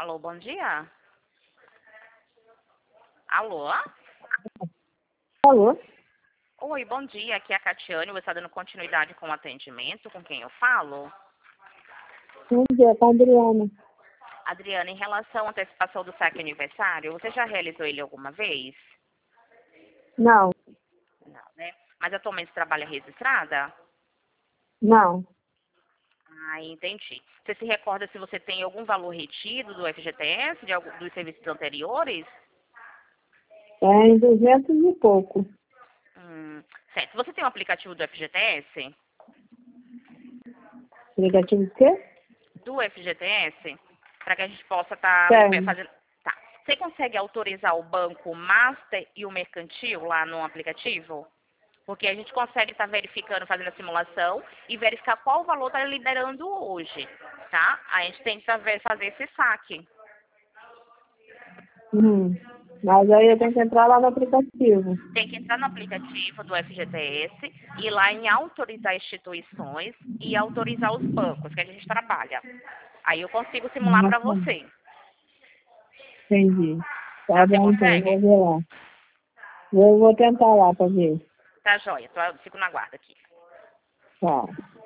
Alô, bom dia. Alô? Alô? Oi, bom dia. Aqui é a Catiane. Você está dando continuidade com o atendimento? Com quem eu falo? Bom dia, com a Adriana. Adriana, em relação à antecipação do saque aniversário, você já realizou ele alguma vez? Não, Não, né? Mas atualmente trabalha registrada? não. Ah, entendi. Você se recorda se você tem algum valor retido do FGTS, dos serviços anteriores? É em 200 e pouco. Certo. Você tem um aplicativo do FGTS? Aplicativo de quê? Do FGTS? Para que a gente possa estar Tem. fazendo... Tá. Você consegue autorizar o banco Master e o mercantil lá no aplicativo? Porque a gente consegue estar verificando, fazendo a simulação e verificar qual valor está liberando hoje, tá? A gente tem que fazer esse saque. Mas aí eu tenho que entrar lá no aplicativo. Tem que entrar no aplicativo do FGTS, ir lá em autorizar instituições e autorizar os bancos que a gente trabalha. Aí eu consigo simular para Nossa, você. entendi. Tá? Tá Você bom, então, vou consegue? ver lá. Vou tentar lá pra ver. Tá joia. Fico na guarda aqui. Tá.